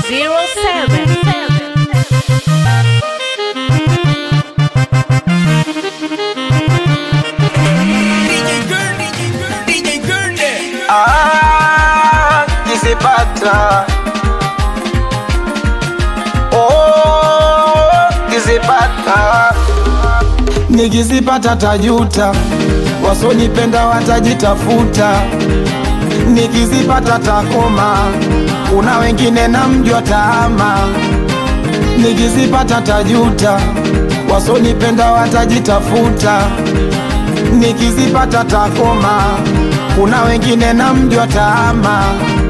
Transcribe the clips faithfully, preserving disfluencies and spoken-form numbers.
zero seven. Ah, Kizipata. Oh, Kizipata. Nikizipata tajuta, wasonipenda watajitafuta. Nikizipata takoma, kuna wengine namjua taama. Nikizipata tajuta, wasonipenda watajitafuta. Nikizipata takoma, kuna wengine namjua taama.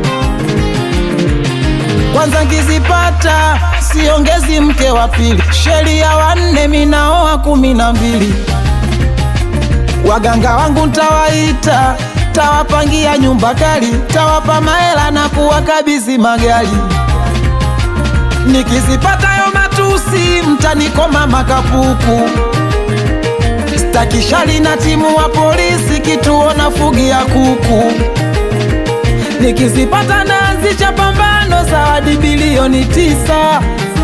Kwanza nikizipata siongezi mke wa pili, sheria wanne minaoa kumi na mbili. Waganga wangu ntawaita, tawapangia nyumba kali, tawapa mahela na kuwakabidhi magari. Nikizipata yo matusi mtanikoma makapuku. Stakishali na timu wa polisi kituo na fugi ya kuku. Nikizipata naanzisha pambano zawadi bilioni tisa.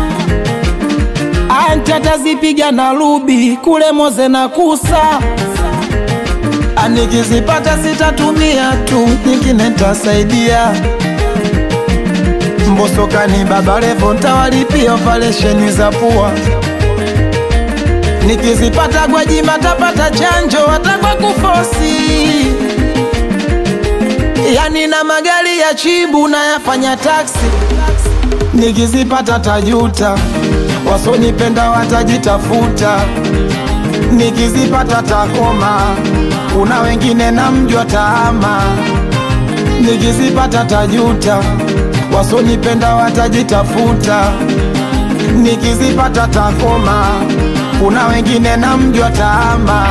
Anta tazipiga na rubi kule Moze na Kusa. Nikizipata sitatumia tu, nyingine ntasaidia. Mbosokani Baba Levo ntawalipia operesheni za pua. Nikizipata Gwajima tapata chanjo watakwa kufosi. Yani na magari ya chibu na yafanya taksi. Nikizipata tajuta, wasonipenda watajitafuta. Nikizipata takoma, kuna wengine namjua taama. Nikizipata tajuta, wasonipenda watajitafuta. Nikizipata takoma, kuna wengine namjua taama.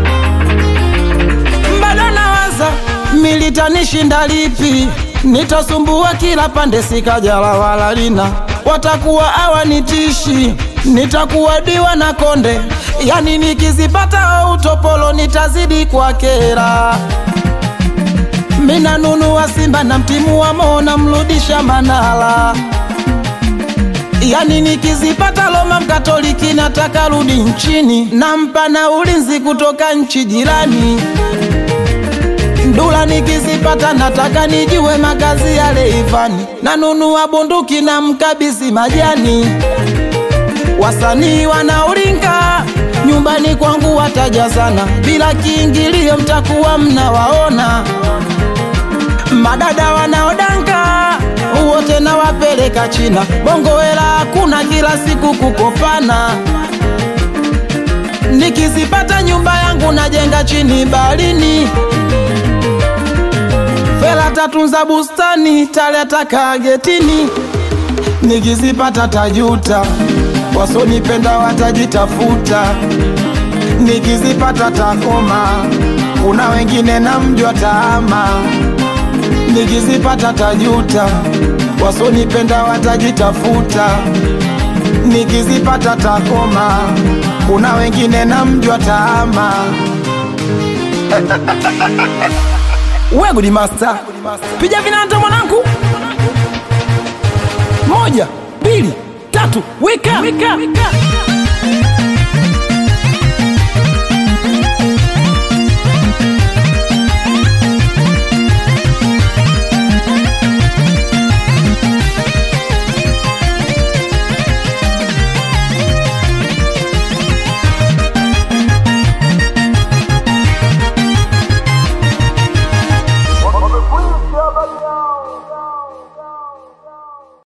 Mbado nawaza militanishinda lipi, nitasumbua kila pande sikajala wala lina. Watakuwa hawanitishi, nitakuwa diwa na konde. Yani nikizipata utopolo nitazidi kwa kera. Mina nunua Simba na mtimu wa Mona mrudisha Manala. Yani nikizipata Roma Mkatoliki nataka rudi nchini. Nampa na ulinzi kutoka nchi jirani. Ndula nikizipata nataka nijue makazi ya Leivani. Nanunua bunduki na mkabisi majani. Wasanii wanauringa, nyumbani kwangu watajazana. Bila kiingilio mtakuwa mnawaona. Madada wanaodanga, wote na wapeleka China. Bongo hela hakuna, kila siku kukopana. Nikizipata nyumba yangu najenga chini baharini. Fela tatunza bustani, taleta kagetini. Nikizipata tajuta, wasonipenda watajitafuta. Nikizipata takoma, kuna wengine namjua taama. Nikizipata tajuta, wasonipenda watajitafuta. Nikizipata takoma, kuna wengine namjua taama. Wego di master, pija vinanta mwanangu. Moja, mbili, tatu, wika, wika, wika.